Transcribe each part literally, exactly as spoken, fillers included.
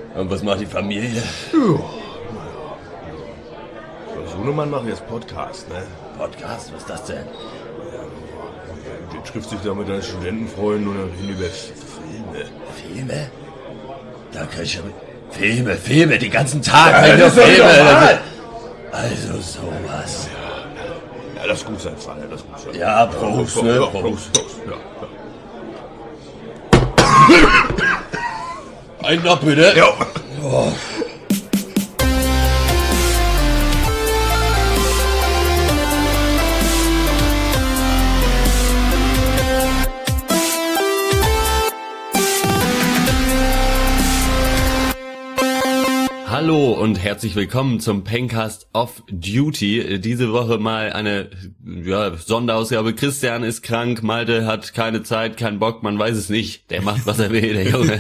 Und was macht die Familie? Ja. Als Sohnemann mache ich jetzt Podcast, ne? Podcast? Was ist das denn? Der trifft sich da mit deinen Studentenfreunden und dann reden die über Filme. Filme? Da kann ich ja... Filme, Filme, die ganzen Tage. Ja, das ist Filme. normal. Also sowas. Ja, lass gut sein, Vater, lass gut sein. Ja, Prost, ja, ne? ja, Prost. Prost, Prost, ja, ja. Ein noch bitte. Ja. Oh. Hallo und herzlich willkommen zum Pencast Off Duty. Diese Woche mal eine ja, Sonderausgabe. Christian ist krank, Malte hat keine Zeit, keinen Bock, man weiß es nicht. Der macht, was er will, der Junge.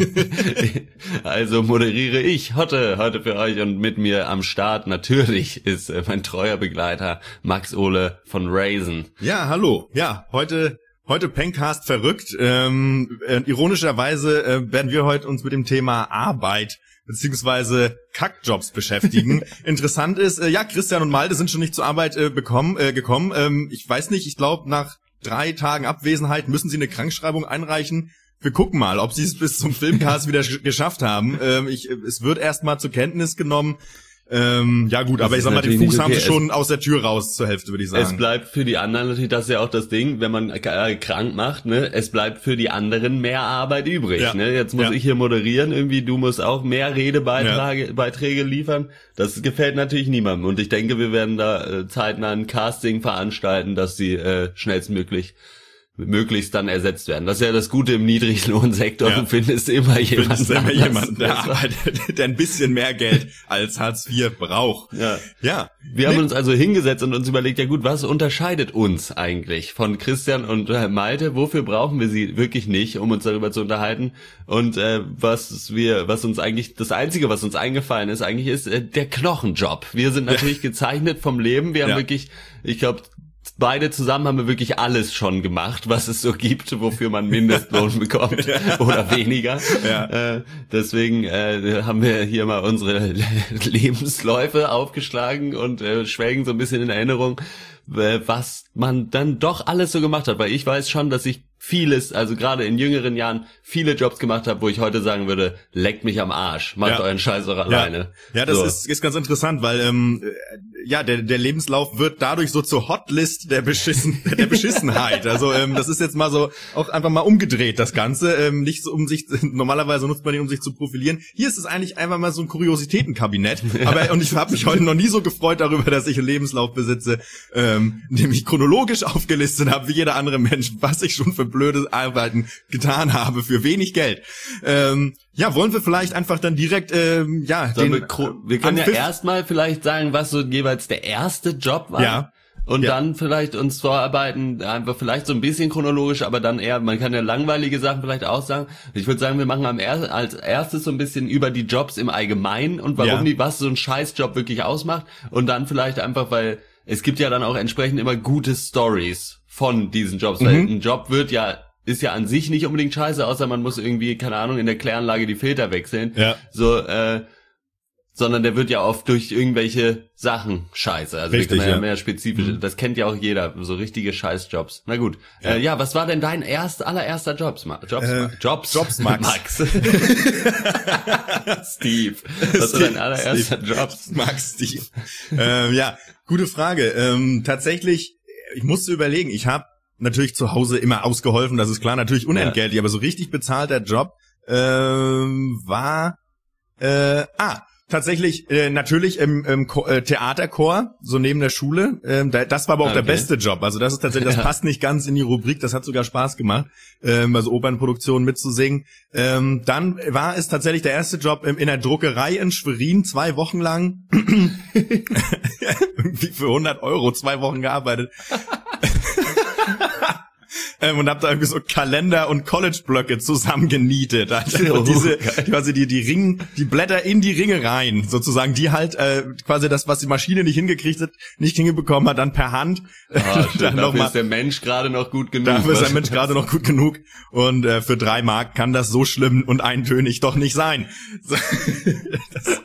Also moderiere ich heute, heute für euch und mit mir am Start natürlich ist mein treuer Begleiter Max Ole von Raisin. Ja, hallo. Ja, heute... Heute Pencast verrückt. Ähm, äh, ironischerweise äh, werden wir heute uns mit dem Thema Arbeit beziehungsweise Kackjobs beschäftigen. Interessant ist, äh, ja, Christian und Malte sind schon nicht zur Arbeit äh, bekommen, äh, gekommen. Ähm, ich weiß nicht, ich glaube, nach drei Tagen Abwesenheit müssen sie eine Krankschreibung einreichen. Wir gucken mal, ob sie es bis zum Filmcast wieder sch- geschafft haben. Ähm, ich, es wird erstmal zur Kenntnis genommen. Ähm, ja gut, das aber ich sag mal, den Fuß okay. haben sie schon aus der Tür raus zur Hälfte, würde ich sagen. Es bleibt für die anderen natürlich, das ist ja auch das Ding, wenn man äh, krank macht, ne, es bleibt für die anderen mehr Arbeit übrig, ja. ne. Jetzt muss ja. ich hier moderieren, irgendwie, du musst auch mehr Redebeiträge ja. Beiträge liefern. Das gefällt natürlich niemandem und ich denke, wir werden da äh, zeitnah ein Casting veranstalten, dass sie äh, schnellstmöglich möglichst dann ersetzt werden. Das ist ja das Gute im Niedriglohnsektor. Ja. Du findest immer jemanden, findest immer jemanden der arbeitet, der ein bisschen mehr Geld als Hartz vier braucht. Ja. ja. Wir nee. haben uns also hingesetzt und uns überlegt, ja gut, was unterscheidet uns eigentlich von Christian und äh, Malte? Wofür brauchen wir sie wirklich nicht, um uns darüber zu unterhalten? Und äh, was wir, was uns eigentlich, das Einzige, was uns eingefallen ist, eigentlich ist äh, der Knochenjob. Wir sind natürlich ja. gezeichnet vom Leben. Wir haben ja. wirklich, ich glaube, beide zusammen haben wir wirklich alles schon gemacht, was es so gibt, wofür man Mindestlohn bekommt oder weniger. Ja. Äh, deswegen äh, haben wir hier mal unsere Lebensläufe aufgeschlagen und äh, schwelgen so ein bisschen in Erinnerung, äh, was man dann doch alles so gemacht hat. Weil ich weiß schon, dass ich vieles, also gerade in jüngeren Jahren, viele Jobs gemacht habe, wo ich heute sagen würde, leckt mich am Arsch, macht ja. euren Scheiß auch alleine. Ja, ja das so. ist, ist ganz interessant, weil ähm, ja der der Lebenslauf wird dadurch so zur Hotlist der Beschissen der Beschissenheit. Also ähm, das ist jetzt mal so auch einfach mal umgedreht, das Ganze. Ähm, nicht so um sich, normalerweise nutzt man ihn, um sich zu profilieren. Hier ist es eigentlich einfach mal so ein Kuriositätenkabinett. Aber und ich habe mich heute noch nie so gefreut darüber, dass ich einen Lebenslauf besitze, ähm, in dem ich chronologisch aufgelistet habe, wie jeder andere Mensch, was ich schon für blödes Arbeiten getan habe für wenig Geld. Ähm, ja, wollen wir vielleicht einfach dann direkt, ähm, ja, den, wir, wir können ja erstmal vielleicht sagen, was so jeweils der erste Job war. Ja. Und ja. dann vielleicht uns vorarbeiten, einfach vielleicht so ein bisschen chronologisch, aber dann eher, man kann ja langweilige Sachen vielleicht auch sagen. Ich würde sagen, wir machen am er- als erstes so ein bisschen über die Jobs im Allgemeinen und warum ja. die, was so ein Scheißjob wirklich ausmacht. Und dann vielleicht einfach, weil es gibt ja dann auch entsprechend immer gute Stories von diesen Jobs. Mhm. Weil ein Job wird ja, ist ja an sich nicht unbedingt scheiße, außer man muss irgendwie, keine Ahnung, in der Kläranlage die Filter wechseln. Ja. So, äh, sondern der wird ja oft durch irgendwelche Sachen scheiße. Also Richtig, wir können ja ja. mehr spezifische, das kennt ja auch jeder, so richtige Scheißjobs. Na gut. Ja, äh, ja was war denn dein erst, allererster Jobs, Ma- Jobs, äh, Jobs, Jobs, Max. Max. Steve. Was war dein allererster Steve. Job? Max, Steve. ähm, ja, gute Frage. Ähm, tatsächlich, ich musste überlegen, ich habe natürlich zu Hause immer ausgeholfen, das ist klar, natürlich unentgeltlich, ja. aber so richtig bezahlter Job ähm, war, äh, ah, tatsächlich äh, natürlich im, im Ko- äh, Theaterchor, so neben der Schule. Ähm, da, das war aber auch okay. der beste Job. Also das ist tatsächlich, das ja. passt nicht ganz in die Rubrik, das hat sogar Spaß gemacht, ähm, also Opernproduktionen mitzusingen. Ähm, dann war es tatsächlich der erste Job ähm, in der Druckerei in Schwerin, zwei Wochen lang. Irgendwie für hundert Euro, zwei Wochen gearbeitet. ähm, und habe da irgendwie so Kalender und College-Blöcke zusammengenietet. Also Oh, diese, geil. quasi die die Ring, die Blätter in die Ringe rein, sozusagen, die halt äh, quasi das, was die Maschine nicht hingekriegt hat, nicht hingebekommen hat, dann per Hand. Ah, schön, dann noch dafür mal, ist der Mensch gerade noch gut genug. dafür ist der Mensch gerade noch gut genug. Und äh, für drei Mark kann das so schlimm und eintönig doch nicht sein. So, das,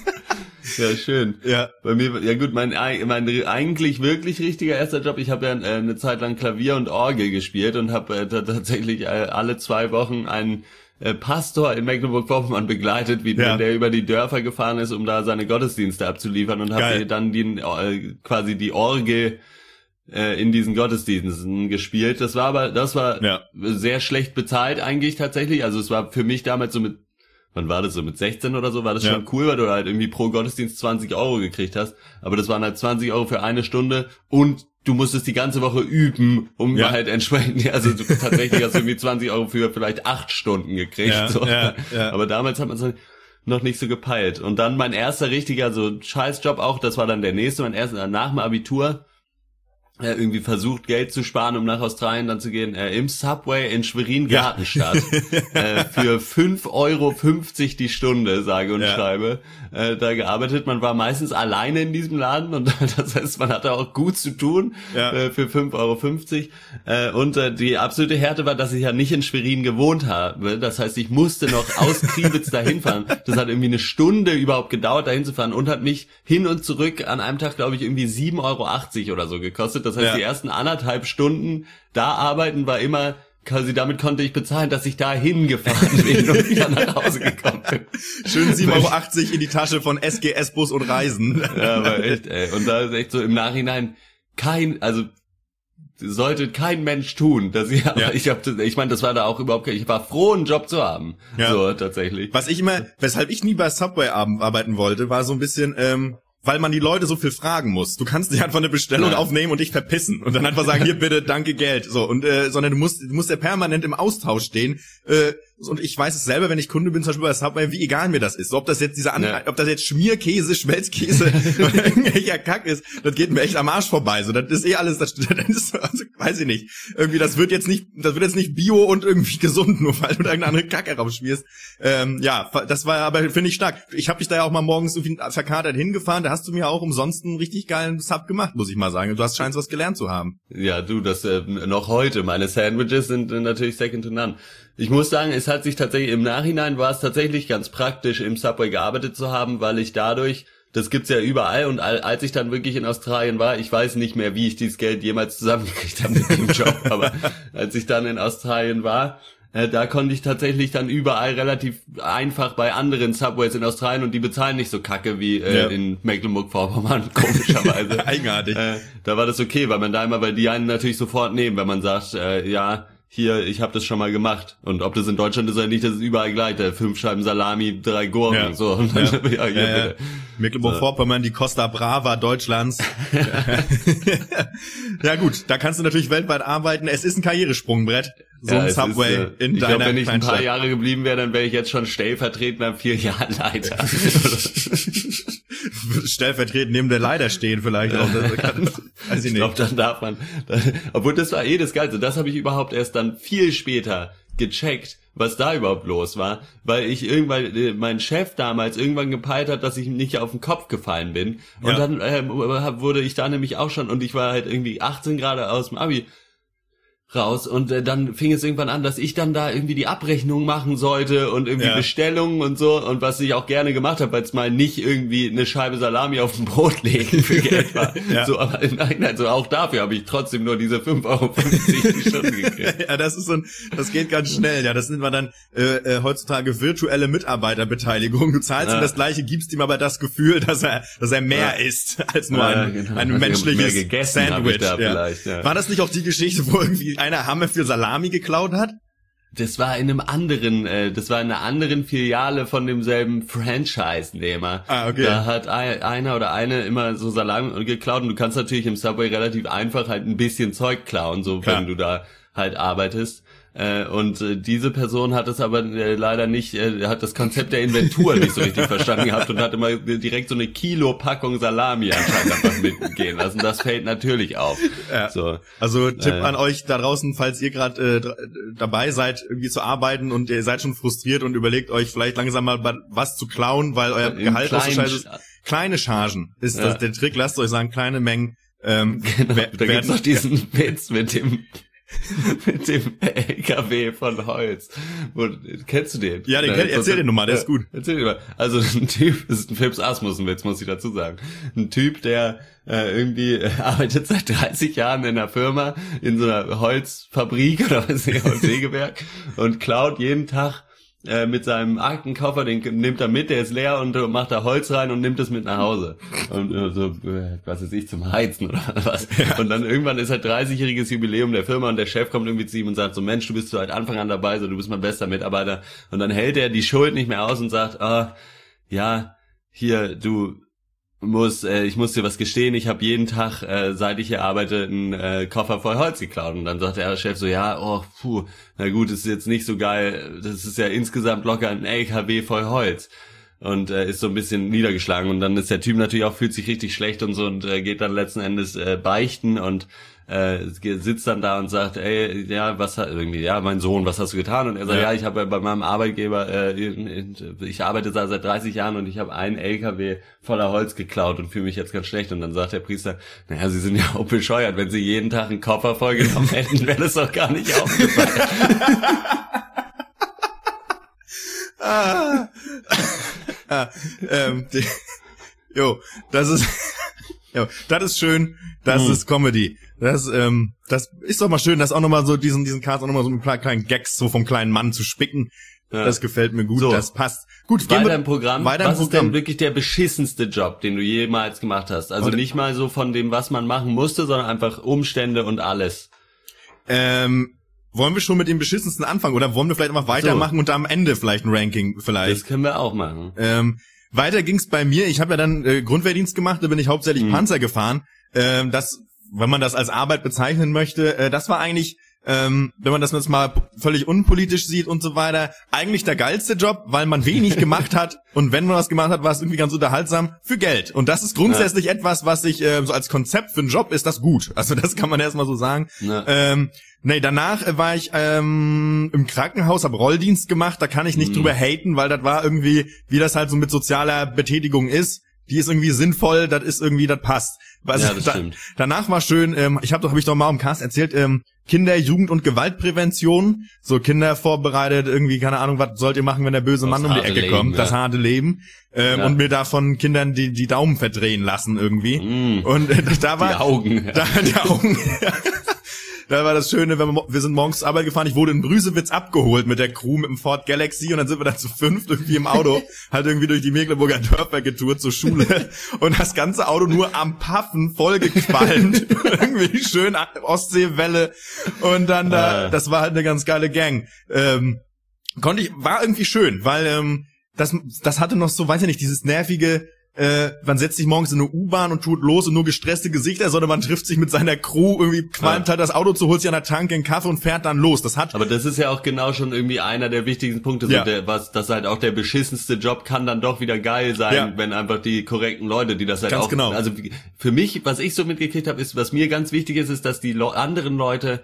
Ja, schön. ja. Bei mir, ja gut, mein, mein eigentlich wirklich richtiger erster Job, ich habe ja äh, eine Zeit lang Klavier und Orgel gespielt und habe äh, tatsächlich äh, alle zwei Wochen einen äh, Pastor in Mecklenburg-Vorpommern begleitet, wie Ja. der über die Dörfer gefahren ist, um da seine Gottesdienste abzuliefern und Geil. habe dann die, äh, quasi die Orgel äh, in diesen Gottesdiensten gespielt. Das war aber, das war Ja. sehr schlecht bezahlt eigentlich tatsächlich. Also es war für mich damals so mit, wann war das so, mit sechzehn oder so, war das Ja. schon cool, weil du halt irgendwie pro Gottesdienst zwanzig Euro gekriegt hast. Aber das waren halt zwanzig Euro für eine Stunde und du musstest die ganze Woche üben, um Ja. halt entsprechend, also du, tatsächlich hast du irgendwie zwanzig Euro für vielleicht acht Stunden gekriegt. Ja, so. ja, ja. Aber damals hat man es noch nicht so gepeilt. Und dann mein erster richtiger so Scheißjob auch, das war dann der nächste, mein erster nach dem Abitur. Äh, irgendwie versucht, Geld zu sparen, um nach Australien dann zu gehen, äh, im Subway in Schwerin-Gartenstadt äh, für fünf Euro fünfzig die Stunde, sage und Ja. schreibe, äh, da gearbeitet. Man war meistens alleine in diesem Laden und das heißt, man hatte auch gut zu tun Ja. äh, für fünf Euro fünfzig. Äh, und äh, die absolute Härte war, dass ich ja nicht in Schwerin gewohnt habe. Das heißt, ich musste noch aus Kriwitz dahin fahren. Das hat irgendwie eine Stunde überhaupt gedauert, dahin zu fahren und hat mich hin und zurück an einem Tag, glaube ich, irgendwie sieben Euro achtzig oder so gekostet. Das heißt, Ja. die ersten anderthalb Stunden da arbeiten war immer, quasi damit konnte ich bezahlen, dass ich da hingefahren bin und wieder nach Hause gekommen bin. Schön sieben Euro achtzig in die Tasche von S G S Bus und Reisen. Ja, aber echt, ey. Und da ist echt so im Nachhinein kein, also sollte kein Mensch tun, dass ich, aber Ja. ich hab, ich meine, das war da auch überhaupt kein, ich war froh, einen Job zu haben. Ja. So, tatsächlich. Was ich immer, weshalb ich nie bei Subway arbeiten wollte, war so ein bisschen, ähm, weil man die Leute so viel fragen muss. Du kannst nicht einfach eine Bestellung Ja. aufnehmen und dich verpissen und dann einfach sagen, hier bitte, danke, Geld. So, und äh, sondern du musst, du musst ja permanent im Austausch stehen. Äh, und ich weiß es selber, wenn ich Kunde bin, zum Beispiel bei Subway, wie egal mir das ist. So, ob das jetzt dieser, An Ja. ob das jetzt Schmierkäse, Schmelzkäse oder irgendwelcher Kack ist, das geht mir echt am Arsch vorbei. So, das ist eh alles, das, das ist, also, weiß ich nicht. Irgendwie, das wird jetzt nicht, das wird jetzt nicht bio und irgendwie gesund, nur weil du da irgendeine andere Kacke rausschmierst. Ähm, ja, das war aber, finde ich, stark. Ich habe dich da ja auch mal morgens so viel verkatert hingefahren, da hast du mir auch umsonst einen richtig geilen Sub gemacht, muss ich mal sagen. Du hast scheinst was gelernt zu haben. Ja, du, das äh, noch heute, meine Sandwiches sind äh, natürlich second to none. Ich muss sagen, es hat sich tatsächlich, im Nachhinein war es tatsächlich ganz praktisch, im Subway gearbeitet zu haben, weil ich dadurch, das gibt's ja überall, und als ich dann wirklich in Australien war, ich weiß nicht mehr, wie ich dieses Geld jemals zusammengekriegt habe mit dem Job, aber als ich dann in Australien war, äh, da konnte ich tatsächlich dann überall relativ einfach bei anderen Subways in Australien, und die bezahlen nicht so kacke wie äh, Ja. in Mecklenburg-Vorpommern, komischerweise. Eigenartig. Äh, da war das okay, weil man da immer, weil die einen natürlich sofort nehmen, wenn man sagt, äh, ja, hier, ich habe das schon mal gemacht. Und ob das in Deutschland ist oder nicht, das ist überall gleich. Da fünf Scheiben Salami, drei Gurken, Ja. so. Und dann, Ja. ja, hier, Ja, ja. bitte. Mecklenburg-Vorpommern, die Costa Brava Deutschlands. Ja gut, da kannst du natürlich weltweit arbeiten. Es ist ein Karrieresprungbrett, so Ja, ein es Subway ist, äh, in ich deiner glaube, wenn ich ein paar Kleinstadt. Jahre geblieben wäre, dann wäre ich jetzt schon stellvertretender Filialleiter. Stellvertretend neben der Leiter stehen vielleicht auch. Das kann, weiß ich Ich nicht. glaube, dann darf man. Dann, obwohl, das war eh das Geilste. Das habe ich überhaupt erst dann viel später gecheckt, was da überhaupt los war, weil ich irgendwann, äh, mein Chef damals irgendwann gepeilt hat, dass ich nicht auf den Kopf gefallen bin. Und Ja. dann äh, wurde ich da nämlich auch schon, und ich war halt irgendwie achtzehn Grad aus dem Abi raus, und äh, dann fing es irgendwann an, dass ich dann da irgendwie die Abrechnung machen sollte und irgendwie Ja. Bestellungen und so, und was ich auch gerne gemacht habe, weil es mal nicht irgendwie eine Scheibe Salami auf dem Brot legen für Geld war. Ja. So, aber nein, also auch dafür habe ich trotzdem nur diese fünf Euro fünfzig die Stunde gekriegt. Ja, das ist so ein, das geht ganz schnell. Ja, das nennt man dann äh, äh, heutzutage virtuelle Mitarbeiterbeteiligung. Du zahlst Ja. ihm das Gleiche, gibst ihm aber das Gefühl, dass er, dass er mehr Ja. isst als nur Ja, ein, genau. ein Also menschliches mehr gegessen hab Sandwich. ich da vielleicht, ja. War das nicht auch die Geschichte, wo irgendwie einer Hammer für Salami geklaut hat? Das war in einem anderen, äh, das war in einer anderen Filiale von demselben Franchise-Nehmer. Ah, okay. Da hat ein, einer oder eine immer so Salami geklaut, und du kannst natürlich im Subway relativ einfach halt ein bisschen Zeug klauen, so Klar. wenn du da halt arbeitest. Äh, und äh, diese Person hat es aber äh, leider nicht, äh, hat das Konzept der Inventur nicht so richtig verstanden gehabt und hat immer direkt so eine Kilo-Packung Salami anscheinend einfach mitgehen lassen. Das fällt natürlich auf. Ja. So. Also Tipp äh, an euch da draußen, falls ihr gerade äh, dabei seid, irgendwie zu arbeiten und ihr seid schon frustriert und überlegt euch vielleicht langsam mal was zu klauen, weil euer in Gehalt auch so kleinen scheiße ist. Kleine Chargen ist Ja. das der Trick. Lasst euch sagen, kleine Mengen. Ähm, Genau, wer- da gibt's noch diesen Witz mit dem mit dem L K W von Holz. Wo, kennst du den? Ja, den Nein, kenn- erzähl den nochmal, der ist gut. Erzähl den mal. Also ein Typ, das ist ein Philips Asmussen-Witz, muss ich dazu sagen. Ein Typ, der äh, irgendwie äh, arbeitet seit dreißig Jahren in einer Firma, in so einer Holzfabrik oder was nicht, Holzsägewerk und klaut jeden Tag äh, mit seinem Aktenkoffer, den nimmt er mit, der ist leer und äh, macht da Holz rein und nimmt es mit nach Hause. Und äh, so, äh, was weiß ich, zum Heizen oder was. Ja. Und dann irgendwann ist halt dreißigjähriges Jubiläum der Firma und der Chef kommt irgendwie zu ihm und sagt so, Mensch, du bist seit Anfang an dabei, so du bist mein bester Mitarbeiter. Und dann hält er die Schuld nicht mehr aus und sagt, ah, ja, hier, du muss, äh, ich muss dir was gestehen, ich habe jeden Tag, äh, seit ich hier arbeite, einen äh, Koffer voll Holz geklaut. Und dann sagt der Chef so, ja, oh, puh, na gut, das ist jetzt nicht so geil, das ist ja insgesamt locker ein L K W voll Holz. Und äh, ist so ein bisschen niedergeschlagen. Und dann ist der Typ natürlich auch, fühlt sich richtig schlecht und so und äh, geht dann letzten Endes äh, beichten und äh, sitzt dann da und sagt, ey, ja, was hat irgendwie, ja, mein Sohn, was hast du getan? Und er sagt, ja, ja ich habe bei meinem Arbeitgeber, äh, ich arbeite da seit dreißig Jahren und ich habe einen L K W voller Holz geklaut und fühle mich jetzt ganz schlecht. Und dann sagt der Priester, naja, Sie sind ja auch bescheuert, wenn Sie jeden Tag einen Koffer vollgenommen hätten, wäre das doch gar nicht aufgefallen. ah, ah, ähm, die, jo, das ist, jo, das ist schön, das hm. ist Comedy. Das, ähm, das ist doch mal schön, das auch nochmal so diesen, diesen Cast auch nochmal so mit kleinen Gags so vom kleinen Mann zu spicken. Ja. Das gefällt mir gut, so. Das passt. Gut, weiter im Programm. Weiter was im ist Programm. denn wirklich der beschissenste Job, den du jemals gemacht hast? Also und nicht mal so von dem, was man machen musste, sondern einfach Umstände und alles. Ähm, wollen wir schon mit dem beschissensten anfangen oder wollen wir vielleicht einfach weitermachen so. Und am Ende vielleicht ein Ranking vielleicht? Das können wir auch machen. Ähm, weiter ging's bei mir. Ich habe ja dann äh, Grundwehrdienst gemacht, da bin ich hauptsächlich hm. Panzer gefahren. Ähm, das, wenn man das als Arbeit bezeichnen möchte, äh, das war eigentlich, ähm, wenn man das jetzt mal völlig unpolitisch sieht und so weiter, eigentlich der geilste Job, weil man wenig gemacht hat und wenn man was gemacht hat, war es irgendwie ganz unterhaltsam für Geld. Und das ist grundsätzlich ja. etwas, was ich äh, so als Konzept für einen Job ist das gut. Also das kann man erstmal so sagen. Ja. Ähm, nee, danach äh, war ich ähm, im Krankenhaus, hab Rolldienst gemacht, da kann ich nicht mhm. drüber haten, weil das war irgendwie, wie das halt so mit sozialer Betätigung ist. Die ist irgendwie sinnvoll, das ist irgendwie, das passt. Also ja, das da, stimmt. Danach war schön, ähm, ich habe doch, hab ich doch mal im Cast erzählt, ähm, Kinder-, Jugend- und Gewaltprävention. So Kinder vorbereitet, irgendwie, keine Ahnung, was sollt ihr machen, wenn der böse Mann um die Ecke Leben, kommt. Ja. Das harte Leben. Ähm, ja. Und mir da von Kindern die, die Daumen verdrehen lassen irgendwie. Mm. Und äh, da war... Die Augen. Ja. Da, die Augen, ja. Da war das Schöne, wenn wir, wir sind morgens zur Arbeit gefahren, ich wurde in Brüsewitz abgeholt mit der Crew mit dem Ford Galaxy und dann sind wir dann zu fünft irgendwie im Auto, halt irgendwie durch die Mecklenburger Dörfer getourt zur Schule und das ganze Auto nur am Paffen vollgequalmt, irgendwie schön Ostseewelle und dann da, das war halt eine ganz geile Gang. Ähm, konnte ich, war irgendwie schön, weil ähm, das, das hatte noch so, weiß ich nicht, dieses nervige, Äh, man setzt sich morgens in eine U-Bahn und tut los und nur gestresste Gesichter, sondern man trifft sich mit seiner Crew, irgendwie qualmt ja. halt das Auto zu, holt sich an der Tanke einen Kaffee und fährt dann los. Das hat. Aber das ist ja auch genau schon irgendwie einer der wichtigsten Punkte, so ja. der, was, das halt auch der beschissenste Job kann dann doch wieder geil sein, ja. wenn einfach die korrekten Leute, die das halt ganz auch, genau. Also für mich, was ich so mitgekriegt habe, ist, was mir ganz wichtig ist, ist, dass die Lo- anderen Leute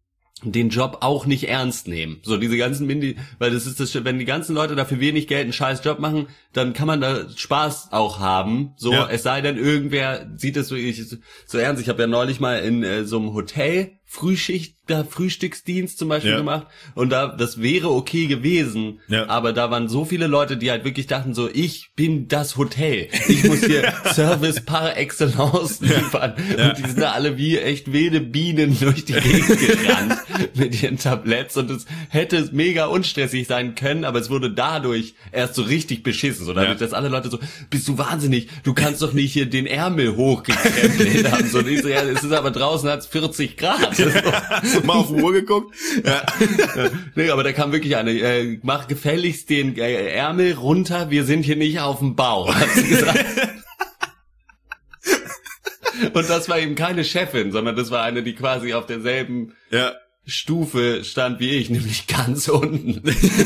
den Job auch nicht ernst nehmen. So diese ganzen Mindi, weil das ist das, wenn die ganzen Leute dafür wenig Geld einen scheiß Job machen, dann kann man da Spaß auch haben. So, ja. Es sei denn, irgendwer sieht es wirklich so ernst. Ich habe ja neulich mal in äh, so einem Hotel Frühschicht, da Frühstücksdienst zum Beispiel ja. gemacht und da, das wäre okay gewesen, ja. aber da waren so viele Leute, die halt wirklich dachten so, ich bin das Hotel, ich muss hier Service par excellence liefern ja. und die sind da alle wie echt wilde Bienen durch die Gegend gerannt mit ihren Tabletts und es hätte mega unstressig sein können, aber es wurde dadurch erst so richtig beschissen, so dadurch, ja. dass alle Leute so, bist du wahnsinnig, du kannst doch nicht hier den Ärmel hochgekrempelt haben, so, und ich so, ja, es ist aber draußen hat's vierzig Grad. Ja, hast du mal auf die Uhr geguckt? Ja. Ja. Nee, aber da kam wirklich eine, äh, mach gefälligst den äh, Ärmel runter, wir sind hier nicht auf dem Bau, hat sie gesagt. Und das war eben keine Chefin, sondern das war eine, die quasi auf derselben ja. Stufe stand wie ich, nämlich ganz unten.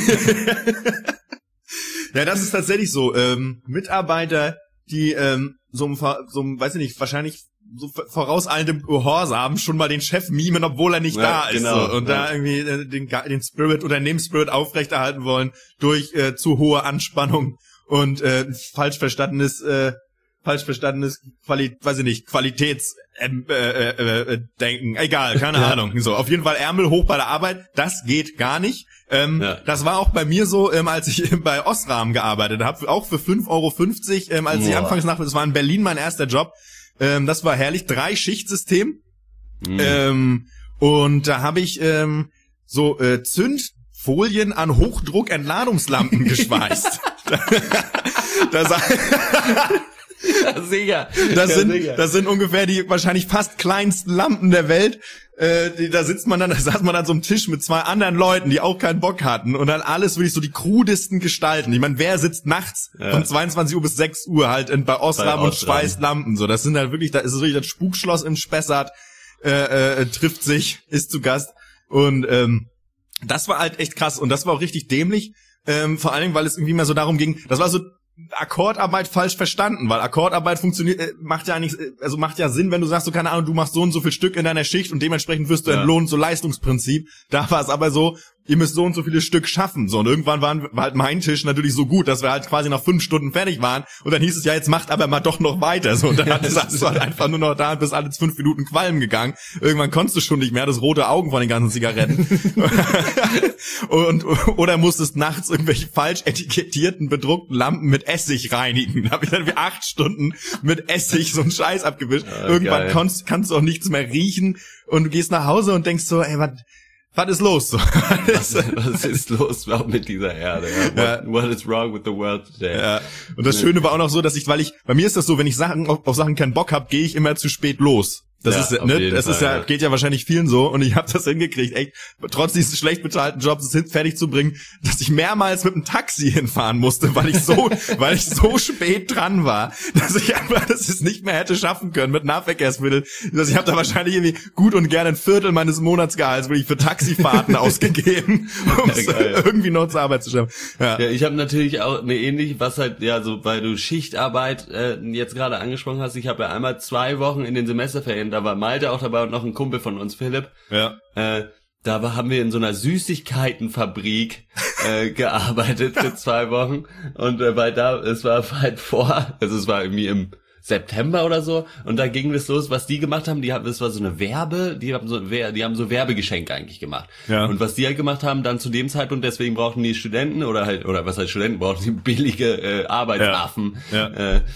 Ja, das ist tatsächlich so. Ähm, Mitarbeiter, die ähm, so, ein, so ein, weiß ich nicht, wahrscheinlich so vorauseilendem Gehorsam schon mal den Chef mimen, obwohl er nicht ja, da genau, ist. So. Und ja. da irgendwie äh, den, den Spirit, Unternehmensspirit aufrechterhalten wollen durch äh, zu hohe Anspannung und äh, falsch verstandenes, äh, falsch verstandenes Quali, weiß ich nicht, Qualitäts ähm, äh, äh, äh, Denken. Egal, keine ja. Ahnung. So, auf jeden Fall Ärmel hoch bei der Arbeit. Das geht gar nicht. Ähm, ja. Das war auch bei mir so, ähm, als ich bei Osram gearbeitet habe, auch für fünf Euro fünfzig, ähm, als Boah. ich anfangs nach, das war in Berlin mein erster Job. Ähm, das war herrlich, drei Schichtsystem. Mhm. Ähm, und da habe ich ähm, so äh, Zündfolien an Hochdruck-Entladungslampen geschweißt. das, ja, sicher. Das, ja, sind, sicher. das sind ungefähr die wahrscheinlich fast kleinsten Lampen der Welt. Äh, die, da sitzt man dann, da saß man an so einem Tisch mit zwei anderen Leuten, die auch keinen Bock hatten und dann alles wirklich so die krudesten Gestalten. Ich meine, wer sitzt nachts ja. von zweiundzwanzig Uhr bis sechs Uhr halt in, bei Osram und schweißt Lampen? So, das sind halt wirklich, da ist es wirklich das Spukschloss im Spessart, äh, äh, trifft sich, ist zu Gast und ähm, das war halt echt krass und das war auch richtig dämlich, ähm, vor allen Dingen, weil es irgendwie mal so darum ging, das war so Akkordarbeit falsch verstanden, weil Akkordarbeit funktioniert, äh, macht ja eigentlich, also macht ja Sinn, wenn du sagst, so keine Ahnung, du machst so und so viel Stück in deiner Schicht und dementsprechend wirst du ja. entlohnt, so Leistungsprinzip. Da war es aber so, ihr müsst so und so viele Stück schaffen, so und irgendwann waren, war halt mein Tisch natürlich so gut, dass wir halt quasi nach fünf Stunden fertig waren und dann hieß es ja, jetzt macht aber mal doch noch weiter, so und dann hat es halt einfach nur noch da, bis alle fünf Minuten Qualm gegangen. Irgendwann konntest du schon nicht mehr, das rote Augen von den ganzen Zigaretten und oder musstest nachts irgendwelche falsch etikettierten bedruckten Lampen mit Essig reinigen. Da habe ich dann wie acht Stunden mit Essig so einen Scheiß abgewischt. Ja, irgendwann kannst, kannst du auch nichts mehr riechen und du gehst nach Hause und denkst so, ey, was was ist los? was, was ist los auch mit dieser Erde? Ja? What, ja. what is wrong with the world today? Ja. Und das Schöne war auch noch so, dass ich, weil ich, bei mir ist das so, wenn ich Sachen auf, auf Sachen keinen Bock habe, gehe ich immer zu spät los. Das ja, ist, ne, das Fall, ist ja, ja, geht ja wahrscheinlich vielen so und ich habe das hingekriegt, echt, trotz dieses schlecht bezahlten Jobs es fertig zu bringen, dass ich mehrmals mit dem Taxi hinfahren musste, weil ich so, weil ich so spät dran war, dass ich einfach, dass ich es nicht mehr hätte schaffen können mit Nahverkehrsmitteln. Dass ich habe da wahrscheinlich irgendwie gut und gerne ein Viertel meines Monatsgehalts wirklich für Taxifahrten ausgegeben, um ja, irgendwie noch zur Arbeit zu schaffen. Ja, ja ich habe natürlich auch eine ähnliche, was halt, ja, so, weil du Schichtarbeit äh, jetzt gerade angesprochen hast, ich habe ja einmal zwei Wochen in den Semesterferien, da war Malte auch dabei und noch ein Kumpel von uns, Philipp. Ja. Äh, da war, haben wir in so einer Süßigkeitenfabrik äh, gearbeitet für zwei Wochen und äh, weil da, es war halt vor, also es war irgendwie im September oder so und da ging es los, was die gemacht haben, die haben, das war so eine Werbe, die haben so, die haben so Werbegeschenke eigentlich gemacht. Ja. Und was die halt gemacht haben, dann zu dem Zeitpunkt, deswegen brauchten die Studenten oder halt, oder was heißt Studenten, brauchten die billige äh, Arbeitsaffen, ja. Ja. Äh,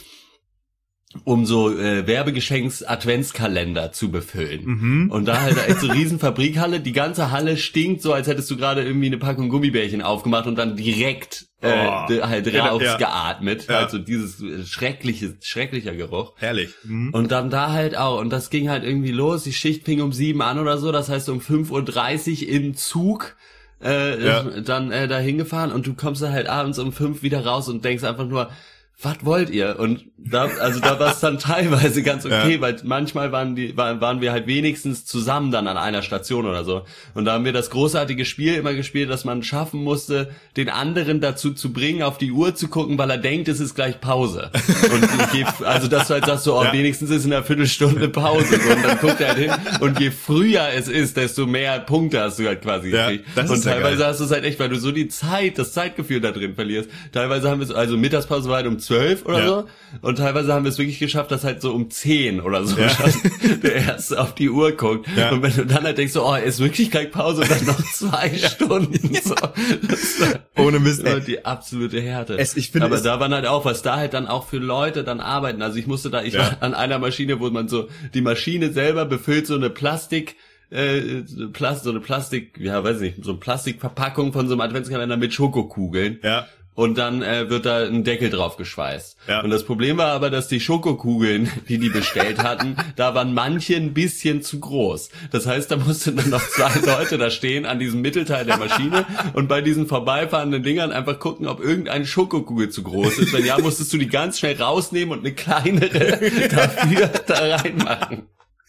um so äh, Werbegeschenks-Adventskalender zu befüllen. Mhm. Und da halt echt so riesen Fabrikhalle, die ganze Halle stinkt so, als hättest du gerade irgendwie eine Packung Gummibärchen aufgemacht und dann direkt äh, oh. halt ja, rausgeatmet. Ja. Also dieses schreckliche, schrecklicher Geruch. Herrlich. Mhm. Und dann da halt auch, und das ging halt irgendwie los, die Schicht fing um sieben an oder so, das heißt um fünf Uhr dreißig im Zug äh, ja. dann äh, da hingefahren und du kommst da halt abends um fünf wieder raus und denkst einfach nur, was wollt ihr? Und da, also da war es dann teilweise ganz okay, ja. weil manchmal waren die, waren, waren wir halt wenigstens zusammen dann an einer Station oder so. Und da haben wir das großartige Spiel immer gespielt, dass man schaffen musste, den anderen dazu zu bringen, auf die Uhr zu gucken, weil er denkt, es ist gleich Pause. Und je, also dass du halt sagst so, oh, ja. wenigstens ist in einer Viertelstunde Pause. So, und dann guckt er halt hin. Und je früher es ist, desto mehr Punkte hast du halt quasi ja, gekriegt. Das und ist teilweise ja hast du es halt echt, weil du so die Zeit, das Zeitgefühl da drin verlierst. Teilweise haben wir es, also Mittagspause war halt um zwölf oder ja. so. Und teilweise haben wir es wirklich geschafft, dass halt so um zehn oder so ja. der Erste auf die Uhr guckt. Ja. Und wenn du dann halt denkst, so, oh, ist wirklich gleich Pause und dann noch zwei Stunden. So. Das ohne Mist. Ey. Die absolute Härte. Es, ich finde, aber es da waren halt auch, was da halt dann auch für Leute dann arbeiten. Also ich musste da, ich ja. war an einer Maschine, wo man so, die Maschine selber befüllt so eine Plastik, äh, Plast, so eine Plastik, ja, weiß nicht, so eine Plastikverpackung von so einem Adventskalender mit Schokokugeln. Ja. Und dann äh, wird da ein Deckel drauf geschweißt. Ja. Und das Problem war aber, dass die Schokokugeln, die die bestellt hatten, da waren manche ein bisschen zu groß. Das heißt, da mussten dann noch zwei Leute da stehen an diesem Mittelteil der Maschine und bei diesen vorbeifahrenden Dingern einfach gucken, ob irgendeine Schokokugel zu groß ist. Wenn ja, musstest du die ganz schnell rausnehmen und eine kleinere dafür da reinmachen.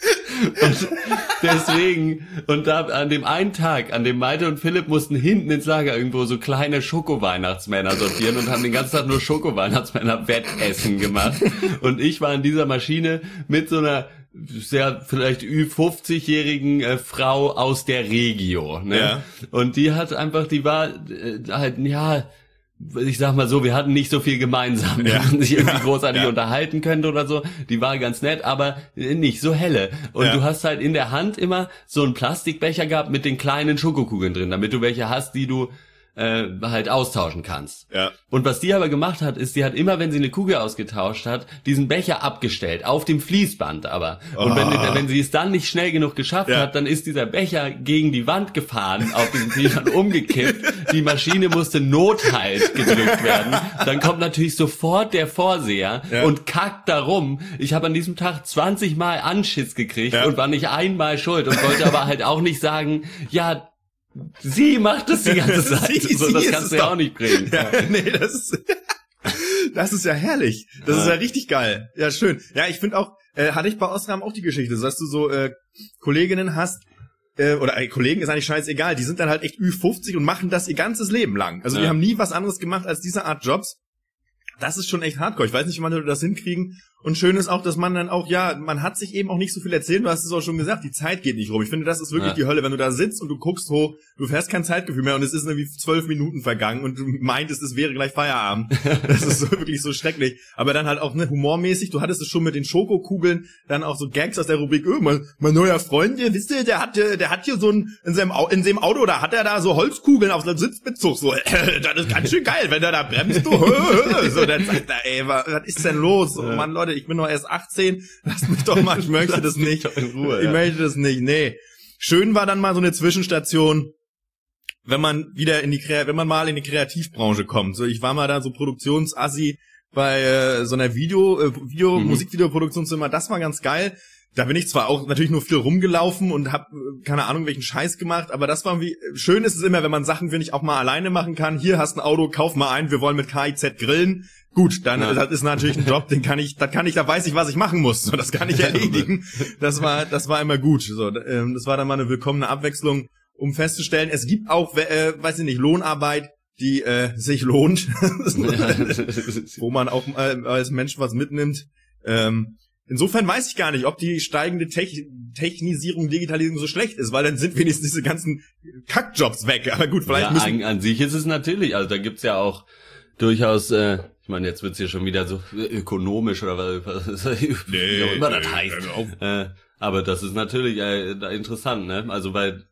Und deswegen, und da an dem einen Tag, an dem Malte und Philipp mussten hinten ins Lager irgendwo so kleine Schoko-Weihnachtsmänner sortieren und haben den ganzen Tag nur Schoko-Weihnachtsmänner-Wettessen gemacht. Und ich war in dieser Maschine mit so einer sehr vielleicht ü fünfzig-jährigen äh, Frau aus der Regio. Ne? Ja. Und die hat einfach, die war äh, halt, ja... ich sag mal so, wir hatten nicht so viel gemeinsam, ja. dass man sich irgendwie großartig ja. unterhalten könnte oder so. Die war ganz nett, aber nicht so helle. Und ja. du hast halt in der Hand immer so einen Plastikbecher gehabt mit den kleinen Schokokugeln drin, damit du welche hast, die du äh, halt austauschen kannst. Ja. Und was die aber gemacht hat, ist, die hat immer, wenn sie eine Kugel ausgetauscht hat, diesen Becher abgestellt, auf dem Fließband aber. Und oh. wenn, wenn sie es dann nicht schnell genug geschafft ja. hat, dann ist dieser Becher gegen die Wand gefahren, auf diesem Fließband umgekippt. Die Maschine musste Nothalt gedrückt werden. Dann kommt natürlich sofort der Vorseher ja. und kackt da rum. Ich habe an diesem Tag zwanzig Mal Anschiss gekriegt ja. und war nicht einmal schuld und wollte aber halt auch nicht sagen, ja, sie macht das die ganze Zeit. sie, so, das kannst du ja auch nicht bringen. Ja, nee, das ist, das ist ja herrlich. Das ja. ist ja richtig geil. Ja, schön. Ja, ich finde auch, äh, hatte ich bei Osram auch die Geschichte, so dass du so äh, Kolleginnen hast, äh, oder äh, Kollegen ist eigentlich scheißegal, die sind dann halt echt ü fünfzig und machen das ihr ganzes Leben lang. Also ja. die haben nie was anderes gemacht als diese Art Jobs. Das ist schon echt hardcore. Ich weiß nicht, wie man das hinkriegen. Und schön ist auch, dass man dann auch, ja, man hat sich eben auch nicht so viel erzählt. Du hast es auch schon gesagt, die Zeit geht nicht rum. Ich finde, das ist wirklich ja. die Hölle, wenn du da sitzt und du guckst hoch, du fährst kein Zeitgefühl mehr und es ist irgendwie zwölf Minuten vergangen und du meintest, es wäre gleich Feierabend. Das ist so, wirklich so schrecklich. Aber dann halt auch, ne, humormäßig, du hattest es schon mit den Schokokugeln, dann auch so Gags aus der Rubrik, öh, mein, mein neuer Freund, ihr wisst ihr, der hat, der hat hier so ein, in seinem, in seinem Auto, da hat er da so Holzkugeln auf seinem Sitzbezug, so, äh, das ist ganz schön geil, wenn der da bremst, du, so, dann sagt er, ey, was, was ist denn los? Oh Mann, Leute, ich bin noch erst achtzehn, lasst mich doch mal, ich möchte das nicht. In Ruhe, ich ja. möchte das nicht, nee. Schön war dann mal so eine Zwischenstation, wenn man wieder in die, wenn man mal in die Kreativbranche kommt. So, ich war mal da so Produktionsassi bei äh, so einer Video, äh, Video, mhm. Musikvideoproduktionsfirma, das war ganz geil. Da bin ich zwar auch natürlich nur viel rumgelaufen und hab keine Ahnung welchen Scheiß gemacht, aber das war irgendwie, schön ist es immer, wenn man Sachen, finde ich, auch mal alleine machen kann. Hier hast ein Auto, kauf mal ein, wir wollen mit K I Z grillen. Gut, dann ja. das ist natürlich ein Job, den kann ich, da kann ich, da weiß ich, was ich machen muss. So, das kann ich erledigen. Das war, das war immer gut. So, ähm, das war dann mal eine willkommene Abwechslung, um festzustellen, es gibt auch, äh, weiß ich nicht, Lohnarbeit, die äh, sich lohnt, wo man auch äh, als Mensch was mitnimmt. Ähm, Insofern weiß ich gar nicht, ob die steigende Te- Technisierung, Digitalisierung so schlecht ist, weil dann sind wenigstens diese ganzen Kackjobs weg. Aber gut, vielleicht ja, müssen... An, an sich ist es natürlich, also da gibt's ja auch durchaus, äh, ich meine, jetzt wird's hier schon wieder so ökonomisch oder was, was nee, wie auch immer nee, das heißt. Äh, aber das ist natürlich äh, interessant, ne? Also weil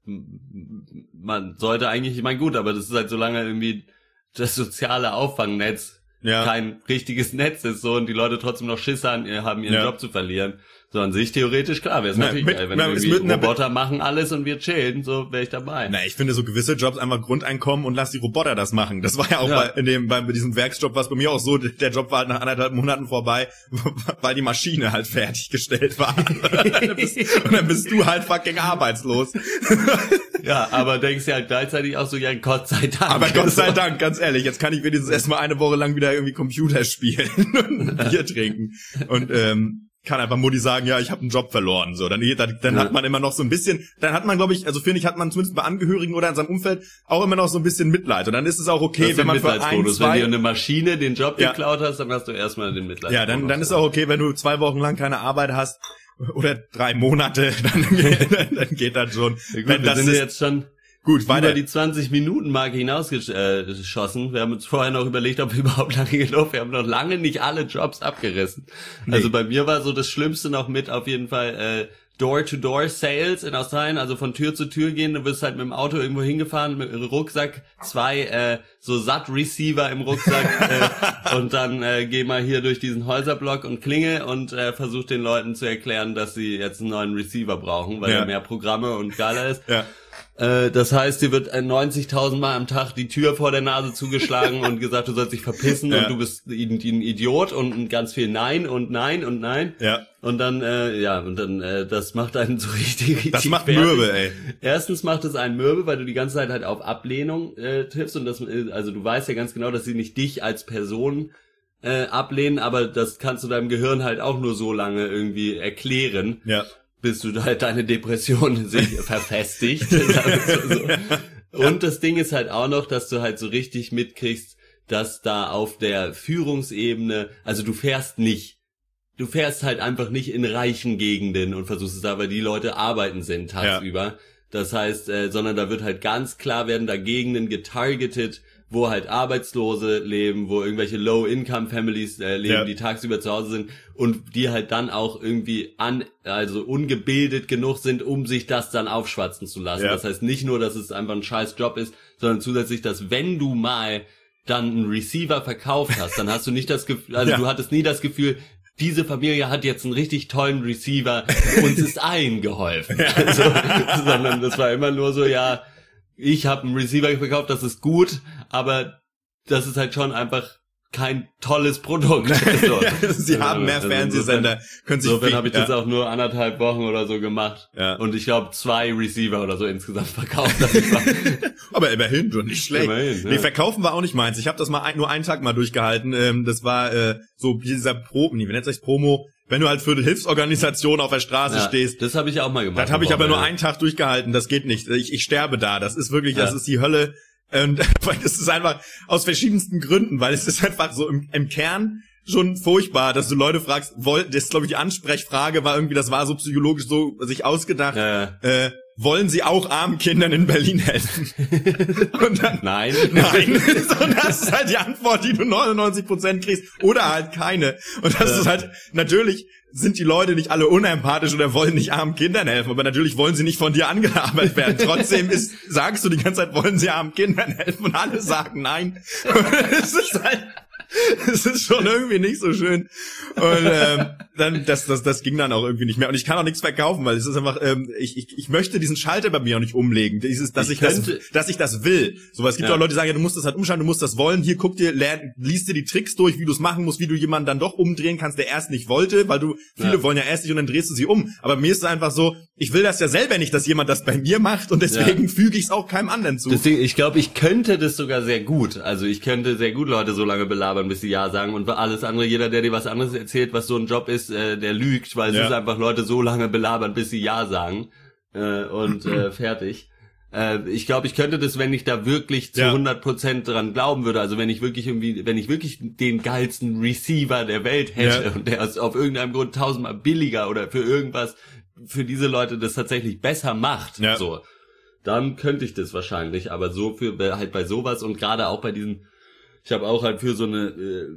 man sollte eigentlich, ich meine gut, aber das ist halt so lange irgendwie das soziale Auffangnetz ja. kein richtiges Netz ist so und die Leute trotzdem noch Schiss haben, haben ihren ja. Job zu verlieren. So an sich theoretisch klar wäre es natürlich mit, geil, wenn na, irgendwie mit, Roboter na, machen alles und wir chillen, so wäre ich dabei. Na, ich finde so gewisse Jobs einfach Grundeinkommen und lass die Roboter das machen. Das war ja auch ja. bei in dem bei diesem Werksjob was bei mir auch so, der Job war halt nach anderthalb Monaten vorbei, weil die Maschine halt fertiggestellt war. und, dann bist, und dann bist du halt fucking arbeitslos. Ja, aber denkst ja halt gleichzeitig auch so, ja, Gott sei Dank. Aber Gott sei Dank, ganz ehrlich, jetzt kann ich wenigstens erstmal eine Woche lang wieder irgendwie Computer spielen und Bier trinken. Und ähm kann einfach Mutti sagen, ja, ich habe einen Job verloren. So, dann, dann, dann ja. hat man immer noch so ein bisschen, dann hat man, glaube ich, also finde ich, hat man zumindest bei Angehörigen oder in seinem Umfeld auch immer noch so ein bisschen Mitleid. Und dann ist es auch okay, wenn man für ein, zwei... Wenn dir eine Maschine den Job ja. geklaut hast, dann hast du erstmal den Mitleid. Ja, dann, dann ist auch okay, wenn du zwei Wochen lang keine Arbeit hast oder drei Monate, dann, dann geht das schon. Ja, gut, wenn wir das sind ist, jetzt schon... Gut, weiter. Über die zwanzig-Minuten-Marke hinausgeschossen. Wir haben uns vorher noch überlegt, ob wir überhaupt lange genug, wir haben noch lange nicht alle Jobs abgerissen. Nee. Also bei mir war so das Schlimmste noch mit auf jeden Fall äh, Door-to-Door-Sales in Australien, also von Tür zu Tür gehen. Du wirst halt mit dem Auto irgendwo hingefahren, mit einem Rucksack, zwei äh, so S A T-Receiver im Rucksack äh, und dann äh, geh mal hier durch diesen Häuserblock und klingel und äh, versuch den Leuten zu erklären, dass sie jetzt einen neuen Receiver brauchen, weil ja. er mehr Programme und geiler ist. Ja. Das heißt, dir wird neunzigtausend Mal am Tag die Tür vor der Nase zugeschlagen und gesagt, du sollst dich verpissen ja. und du bist ein Idiot und ganz viel Nein und Nein und Nein. Ja. Und dann, äh, ja, und dann, äh, das macht einen so richtig, richtig Das macht fertig. Mürbe, ey. Erstens macht es einen Mürbe, weil du die ganze Zeit halt auf Ablehnung äh, tippst und das, also du weißt ja ganz genau, dass sie nicht dich als Person äh, ablehnen, aber das kannst du deinem Gehirn halt auch nur so lange irgendwie erklären. Ja. bis du halt deine Depression sich verfestigt. Und das Ding ist halt auch noch, dass du halt so richtig mitkriegst, dass da auf der Führungsebene, also du fährst nicht, du fährst halt einfach nicht in reichen Gegenden und versuchst es da, weil die Leute arbeiten sind tagsüber. Ja. Das heißt, äh, sondern da wird halt ganz klar werden da Gegenden getargetet, wo halt Arbeitslose leben, wo irgendwelche Low-Income-Families äh, leben, ja. die tagsüber zu Hause sind und die halt dann auch irgendwie an, also ungebildet genug sind, um sich das dann aufschwatzen zu lassen. Ja. Das heißt nicht nur, dass es einfach ein scheiß Job ist, sondern zusätzlich, dass wenn du mal dann einen Receiver verkauft hast, dann hast du nicht das Gefühl, also ja. du hattest nie das Gefühl, diese Familie hat jetzt einen richtig tollen Receiver, uns ist allen geholfen. Also, sondern das war immer nur so, ja, ich habe einen Receiver verkauft, das ist gut, aber das ist halt schon einfach kein tolles Produkt. So. Sie also, haben mehr also Fernsehsender, insofern, können sich insofern habe ich ja. das auch nur anderthalb Wochen oder so gemacht. Ja. Und ich glaube zwei Receiver oder so insgesamt verkauft. Aber immerhin, doch nicht schlecht. Immerhin, ja. Nee, verkaufen war auch nicht meins. Ich habe das mal ein, nur einen Tag mal durchgehalten. Ähm, das war äh, so dieser Pro, nee, wie nennt sich Promo? Wenn du halt für eine Hilfsorganisation auf der Straße ja, stehst. Das habe ich auch mal gemacht. Das habe ich aber nur einen Tag durchgehalten. Das geht nicht. Ich, ich sterbe da. Das ist wirklich, ja. das ist die Hölle. Und das ist einfach aus verschiedensten Gründen, weil es ist einfach so im, im Kern schon furchtbar, dass du Leute fragst, wollen, das ist glaube ich die Ansprechfrage war irgendwie, das war so psychologisch so sich ausgedacht, ja. äh, wollen sie auch armen Kindern in Berlin helfen? Und dann, nein. Nein. Und das ist halt die Antwort, die du neunundneunzig Prozent kriegst oder halt keine. Und das ja. ist halt, natürlich sind die Leute nicht alle unempathisch oder wollen nicht armen Kindern helfen, aber natürlich wollen sie nicht von dir angearbeitet werden. Trotzdem ist, sagst du die ganze Zeit, wollen sie armen Kindern helfen und alle sagen nein. Es ist halt, es ist schon irgendwie nicht so schön. Und ähm, dann das das das ging dann auch irgendwie nicht mehr. Und ich kann auch nichts verkaufen, weil es ist einfach ähm, ich ich ich möchte diesen Schalter bei mir auch nicht umlegen. Dieses, dass ich, ich das dass ich das will. So was gibt ja auch Leute, die sagen, ja, du musst das halt umschalten, du musst das wollen. Hier guck dir, lern, liest dir die Tricks durch, wie du es machen musst, wie du jemanden dann doch umdrehen kannst, der erst nicht wollte, weil du viele ja. wollen ja erst nicht und dann drehst du sie um. Aber mir ist es einfach so, ich will das ja selber nicht, dass jemand das bei mir macht und deswegen ja. füge ich es auch keinem anderen zu. Deswegen, ich glaube, ich könnte das sogar sehr gut. Also ich könnte sehr gut Leute so lange belabern, bis sie ja sagen, und alles andere, jeder, der dir was anderes erzählt, was so ein Job ist, äh, der lügt, weil es ja. ist einfach Leute so lange belabern, bis sie ja sagen äh, und äh, fertig. Äh, ich glaube, ich könnte das, wenn ich da wirklich zu ja. hundert Prozent dran glauben würde, also wenn ich wirklich irgendwie, wenn ich wirklich den geilsten Receiver der Welt hätte ja. und der ist auf irgendeinem Grund tausendmal billiger oder für irgendwas für diese Leute das tatsächlich besser macht, ja. so, dann könnte ich das wahrscheinlich, aber so für halt bei sowas und gerade auch bei diesen, ich habe auch halt für so eine,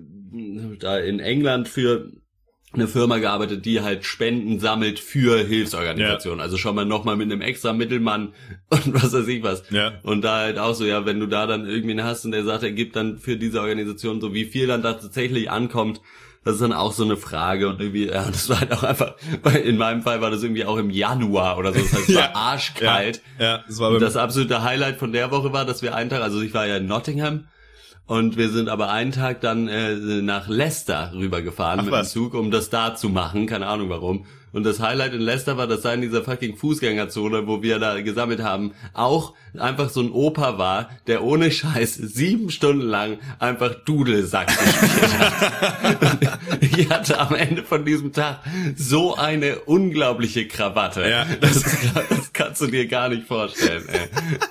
äh, da in England für eine Firma gearbeitet, die halt Spenden sammelt für Hilfsorganisationen. Ja. Also schon mal nochmal mit einem extra Mittelmann und was weiß ich was. Ja. Und da halt auch so, ja, wenn du da dann irgendwie einen hast und der sagt, er gibt dann für diese Organisation so, wie viel dann da tatsächlich ankommt, das ist dann auch so eine Frage und irgendwie, ja, das war halt auch einfach, weil in meinem Fall war das irgendwie auch im Januar oder so, das heißt, es war ja. arschkalt. Ja. ja, das war und das absolute Highlight von der Woche war, dass wir einen Tag, also ich war ja in Nottingham, und wir sind aber einen Tag dann äh, nach Leicester rübergefahren Ach, mit was? dem Zug, um das da zu machen, keine Ahnung warum. Und das Highlight in Leicester war, dass da in dieser fucking Fußgängerzone, wo wir da gesammelt haben, auch einfach so ein Opa war, der ohne Scheiß sieben Stunden lang einfach Dudelsack gespielt hat. Ich hatte am Ende von diesem Tag so eine unglaubliche Krawatte. Ja. Das, das kannst du dir gar nicht vorstellen, ey.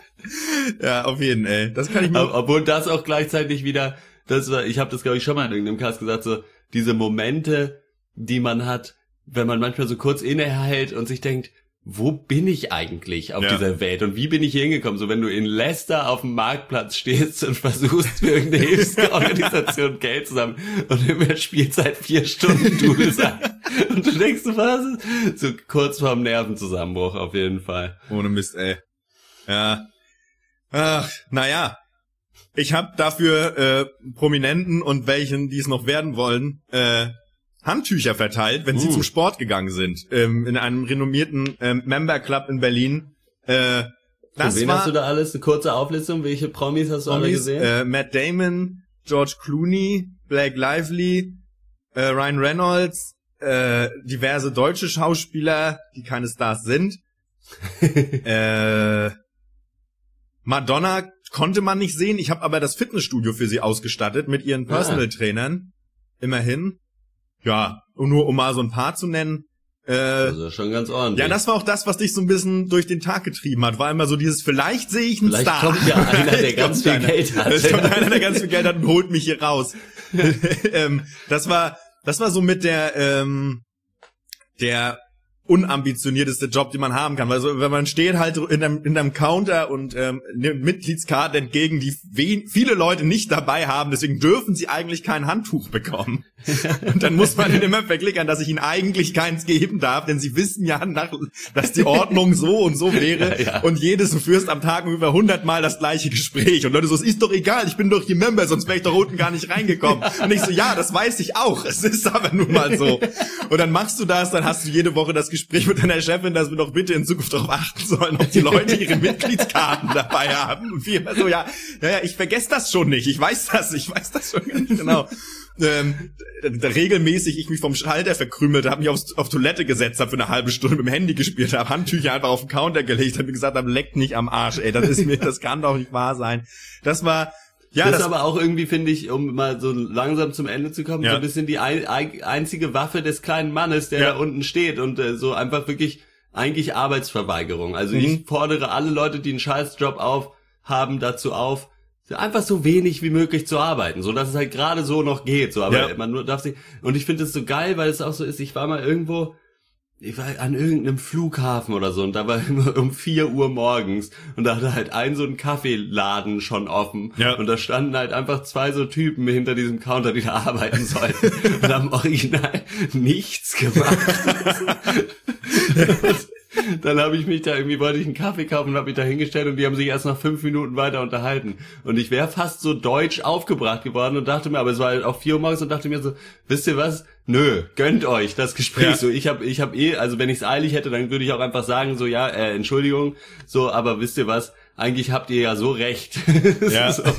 Ja, auf jeden Fall, ey. Das kann ich mir... Ob, obwohl das auch gleichzeitig wieder, das war, ich habe das glaube ich schon mal in irgendeinem Cast gesagt, so diese Momente, die man hat, wenn man manchmal so kurz innehält und sich denkt, wo bin ich eigentlich auf ja. dieser Welt und wie bin ich hier hingekommen? So wenn du in Leicester auf dem Marktplatz stehst und versuchst für irgendeine Hilfsorganisation Geld zusammen und immer spielt seit vier Stunden Dudelsack und du denkst, was? So kurz vorm Nervenzusammenbruch auf jeden Fall. Ohne Mist, ey. Ja. Ach, naja, ich habe dafür äh, Prominenten und welchen, die es noch werden wollen, äh, Handtücher verteilt, wenn uh. sie zum Sport gegangen sind, ähm, in einem renommierten ähm, Member Club in Berlin. Äh, das wen war, hast du da alles? Eine kurze Auflistung, welche Promis hast du Promis, alle gesehen? Äh, Matt Damon, George Clooney, Blake Lively, äh, Ryan Reynolds, äh, diverse deutsche Schauspieler, die keine Stars sind. äh... Madonna konnte man nicht sehen. Ich habe aber das Fitnessstudio für sie ausgestattet mit ihren Personal Trainern. Immerhin. Ja, und nur um mal so ein paar zu nennen. Äh, das ist schon ganz ordentlich. Ja, das war auch das, was dich so ein bisschen durch den Tag getrieben hat. War immer so dieses, vielleicht sehe ich einen vielleicht Star. Kommt ja einer, der ganz viel Geld hat. Es kommt einer, der ganz viel Geld hat und holt mich hier raus. ähm, das war, das war so mit der, ähm, der unambitionierteste Job, den man haben kann. Weil so, wenn man steht halt in einem, in einem Counter und ähm, nimmt Mitgliedskarten entgegen, die we- viele Leute nicht dabei haben, deswegen dürfen sie eigentlich kein Handtuch bekommen. Und dann muss man ihnen immer verklickern, dass ich ihnen eigentlich keins geben darf, denn sie wissen ja, nach, dass die Ordnung so und so wäre. Ja, ja. Und jedes, du führst am Tag über hundertmal das gleiche Gespräch. Und Leute so, es ist doch egal, ich bin doch hier Member, sonst wäre ich doch unten gar nicht reingekommen. Und ich so, ja, das weiß ich auch, es ist aber nun mal so. Und dann machst du das, dann hast du jede Woche das Gespräch mit deiner Chefin, dass wir doch bitte in Zukunft darauf achten sollen, ob die Leute ihre Mitgliedskarten dabei haben. Und wir immer so, ja, ja, ja, ich vergesse das schon nicht, ich weiß das, ich weiß das schon ganz genau. Ähm, da regelmäßig ich mich vom Schalter verkrümelt habe, mich aufs, auf Toilette gesetzt habe für eine halbe Stunde mit dem Handy gespielt habe, Handtücher einfach auf den Counter gelegt habe, gesagt habe, leckt nicht am Arsch, ey, das ist mir, das kann doch nicht wahr sein. Das war, ja, das, das ist aber auch irgendwie, finde ich, um mal so langsam zum Ende zu kommen, ja. so ein bisschen die ein, ein, einzige Waffe des kleinen Mannes, der ja. da unten steht und äh, so einfach wirklich eigentlich Arbeitsverweigerung. Also mhm. ich fordere alle Leute, die einen Scheißjob auf haben, dazu auf, einfach so wenig wie möglich zu arbeiten, so dass es halt gerade so noch geht, so, aber ja. man nur darf sich, und ich finde es so geil, weil es auch so ist, ich war mal irgendwo, ich war an irgendeinem Flughafen oder so und da war immer um vier Uhr morgens und da hatte halt ein so ein Kaffeeladen schon offen ja. und da standen halt einfach zwei so Typen hinter diesem Counter, die da arbeiten sollten und haben original nichts gemacht. Dann habe ich mich da irgendwie, wollte ich einen Kaffee kaufen und habe mich da hingestellt und die haben sich erst nach fünf Minuten weiter unterhalten. Und ich wäre fast so deutsch aufgebracht geworden und dachte mir, aber es war halt auch vier Uhr morgens und dachte mir so, wisst ihr was? Nö, gönnt euch das Gespräch. Ja. So, ich habe ich hab eh, also wenn ich es eilig hätte, dann würde ich auch einfach sagen, so ja, äh, Entschuldigung, so, aber wisst ihr was? Eigentlich habt ihr ja so recht. Ja. So.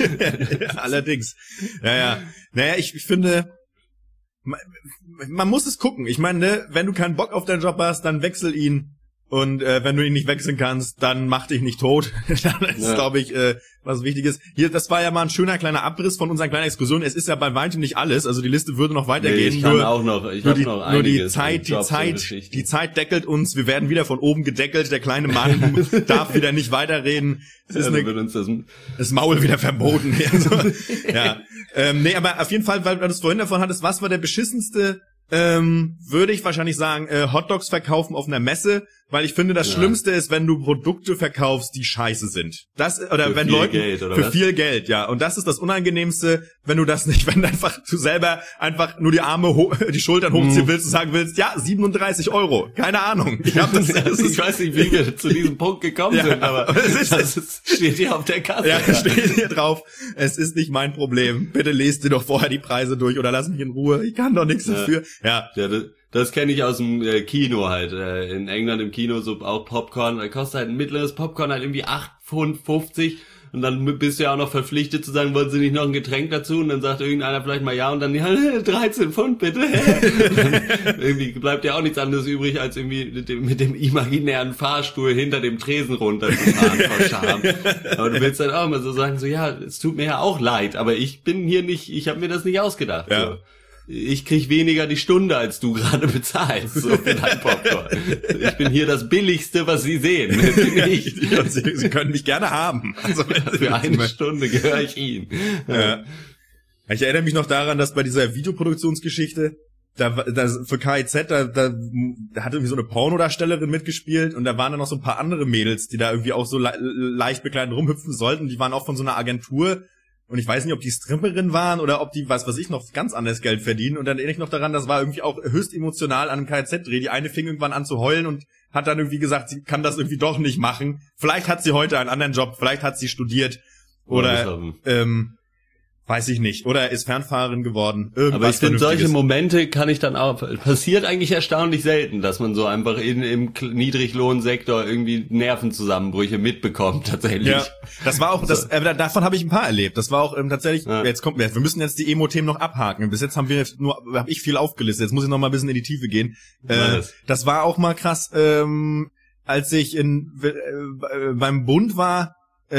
Allerdings. Ja, ja. Naja, ich, ich finde, man, man muss es gucken. Ich meine, ne, wenn du keinen Bock auf deinen Job hast, dann wechsel ihn. Und äh, wenn du ihn nicht wechseln kannst, dann mach dich nicht tot. Das ist, ja. glaube ich, äh, was Wichtiges. Hier, das war ja mal ein schöner kleiner Abriss von unseren kleinen Exkursionen. Es ist ja bei weitem nicht alles. Also die Liste würde noch weitergehen. Nee, ich kann nur, auch noch. Ich nur, die, noch nur die Zeit, die Zeit, die Zeit deckelt uns. Wir werden wieder von oben gedeckelt. Der kleine Mann darf wieder nicht weiterreden. Es ist ja, eine, uns das, das Maul wieder verboten. Also, ja, ähm, nee, aber auf jeden Fall, weil du es vorhin davon hattest, was war der beschissenste? Ähm, würde ich wahrscheinlich sagen, äh, Hotdogs verkaufen auf einer Messe, weil ich finde, das ja. Schlimmste ist, wenn du Produkte verkaufst, die scheiße sind. Das, oder für wenn viel Leute, Geld, oder für was? viel Geld, ja. Und das ist das Unangenehmste, wenn du das nicht, wenn du einfach du selber einfach nur die Arme, ho- die Schultern hochziehen willst und sagen willst, ja, siebenunddreißig Euro. Keine Ahnung. Ich hab das, das ich weiß nicht, wie wir zu diesem Punkt gekommen ja, sind, aber es ist, das ist, steht hier auf der Kasse. Ja, ja, steht hier drauf. Es ist nicht mein Problem. Bitte lest dir doch vorher die Preise durch oder lass mich in Ruhe. Ich kann doch nichts ja. dafür. Ja. ja das, das kenne ich aus dem äh, Kino halt. Äh, in England im Kino so auch Popcorn. Da kostet halt ein mittleres Popcorn halt irgendwie acht Pfund fünfzig. Und dann bist du ja auch noch verpflichtet zu sagen, wollen Sie nicht noch ein Getränk dazu? Und dann sagt irgendeiner vielleicht mal ja und dann ja, dreizehn Pfund bitte. Und dann irgendwie bleibt ja auch nichts anderes übrig, als irgendwie mit dem, mit dem imaginären Fahrstuhl hinter dem Tresen runterzufahren vor Scham. Aber du willst dann auch mal so sagen, so ja, es tut mir ja auch leid, aber ich bin hier nicht, ich habe mir das nicht ausgedacht. Ja. So. Ich krieg weniger die Stunde, als du gerade bezahlst, so für dein Popcorn. Ich bin hier das Billigste, was Sie sehen. Bin ich. Sie, Sie können mich gerne haben. Also, für eine Stunde gehöre ich Ihnen. Ja. Ich erinnere mich noch daran, dass bei dieser Videoproduktionsgeschichte, da, da für K I Z, da, da, da hat irgendwie so eine Pornodarstellerin mitgespielt und da waren dann noch so ein paar andere Mädels, die da irgendwie auch so le- leicht bekleidet rumhüpfen sollten. Die waren auch von so einer Agentur. Und ich weiß nicht, ob die Stripperin waren oder ob die, was weiß ich, noch ganz anderes Geld verdienen. Und dann erinnere ich noch daran, das war irgendwie auch höchst emotional an einem K Z Dreh. Die eine fing irgendwann an zu heulen und hat dann irgendwie gesagt, sie kann das irgendwie doch nicht machen. Vielleicht hat sie heute einen anderen Job, vielleicht hat sie studiert oder, ähm, weiß ich nicht. Oder ist Fernfahrerin geworden. Irgendwas Aber ich finde, solche Momente kann ich dann auch, passiert eigentlich erstaunlich selten, dass man so einfach in, im Niedriglohnsektor irgendwie Nervenzusammenbrüche mitbekommt, tatsächlich. Ja, das war auch, das, äh, davon habe ich ein paar erlebt. Das war auch ähm, tatsächlich, ja. jetzt kommt, wir müssen jetzt die Emo-Themen noch abhaken. Bis jetzt haben wir nur, habe ich viel aufgelistet. Jetzt muss ich noch mal ein bisschen in die Tiefe gehen. Äh, das war auch mal krass, ähm, als ich in, äh, beim Bund war, äh,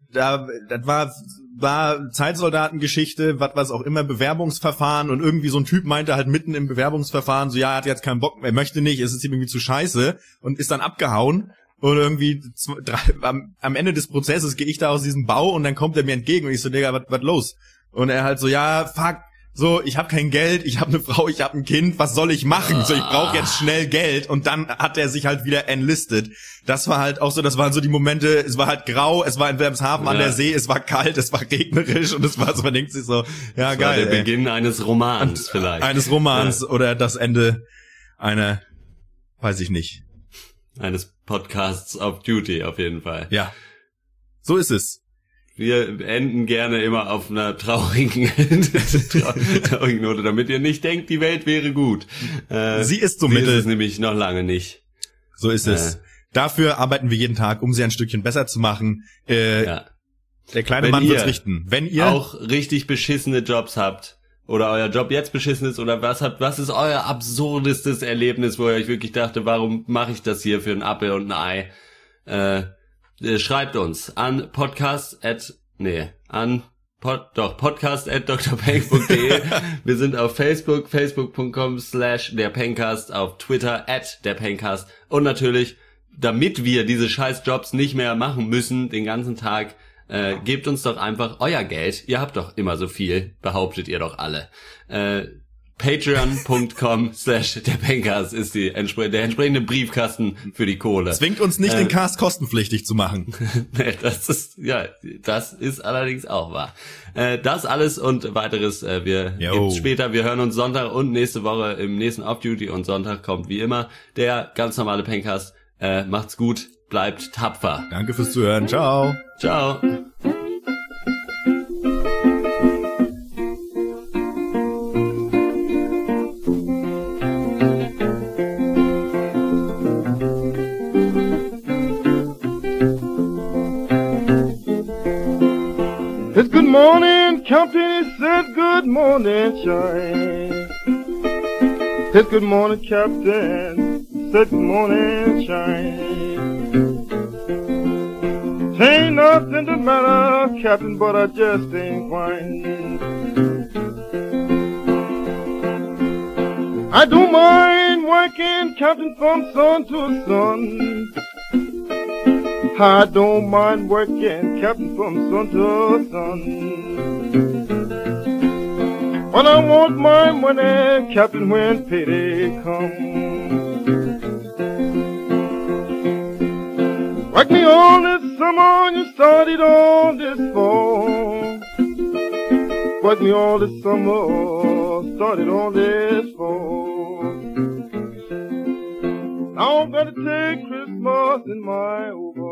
da, das war, war Zeitsoldatengeschichte, was, was auch immer, Bewerbungsverfahren und irgendwie so ein Typ meinte halt mitten im Bewerbungsverfahren so, ja, er hat jetzt keinen Bock, er möchte nicht, es ist ihm irgendwie zu scheiße und ist dann abgehauen. Und irgendwie zwei, drei, am, am Ende des Prozesses gehe ich da aus diesem Bau und dann kommt er mir entgegen und ich so, Digga, was was los? Und er halt so, ja, fuck, so, ich habe kein Geld, ich habe eine Frau, ich habe ein Kind, was soll ich machen? So, ich brauche jetzt schnell Geld und dann hat er sich halt wieder enlistet. Das war halt auch so, das waren so die Momente, es war halt grau, es war in Wilhelmshaven ja. an der See, es war kalt, es war regnerisch und es war so, man denkt sich so, ja das geil. War der ey. Beginn eines Romans und, vielleicht. Eines Romans ja. oder das Ende einer, weiß ich nicht. Eines Podcasts of Duty auf jeden Fall. Ja, so ist es. Wir enden gerne immer auf einer traurigen, traurigen Note, damit ihr nicht denkt, die Welt wäre gut. Äh, sie ist so sie mittel. ist es nämlich noch lange nicht. So ist es. Äh, Dafür arbeiten wir jeden Tag, um sie ein Stückchen besser zu machen. Äh, ja. Der kleine Wenn Mann wird's richten. Wenn ihr auch richtig beschissene Jobs habt, oder euer Job jetzt beschissen ist, oder was habt, was ist euer absurdestes Erlebnis, wo ihr euch wirklich dachte, warum mache ich das hier für ein Apfel und ein Ei? Äh, schreibt uns an podcast at, nee, an, pod, doch, podcast at drpeng punkt de. Wir sind auf Facebook, facebook punkt com slash der Pencast, auf Twitter at der Pencast und natürlich, damit wir diese scheiß Jobs nicht mehr machen müssen, den ganzen Tag, Äh, gebt uns doch einfach euer Geld. Ihr habt doch immer so viel, behauptet ihr doch alle. Äh, patreon punkt com slash der Pencast ist die entspre- der entsprechende Briefkasten für die Kohle. Zwingt uns nicht, äh, den Cast kostenpflichtig zu machen. das ist, ja, das ist allerdings auch wahr. Äh, das alles und weiteres, äh, wir gibt's später. Wir hören uns Sonntag und nächste Woche im nächsten Off-Duty und Sonntag kommt wie immer der ganz normale Pencast. Äh, macht's gut. Bleibt tapfer. Danke fürs Zuhören. Ciao. Ciao. It's good morning, Captain. It said good morning, shine. It's good morning, Captain. It said good morning, shine. Ain't nothing the matter, Captain, but I just ain't fine. I don't mind working, Captain, from sun to sun. I don't mind working, Captain, from sun to sun. But I want my money, Captain, when payday comes. Like me on this summer, you started on this fall. Like me all this summer, started on this fall. Now I'm gonna take Christmas in my over.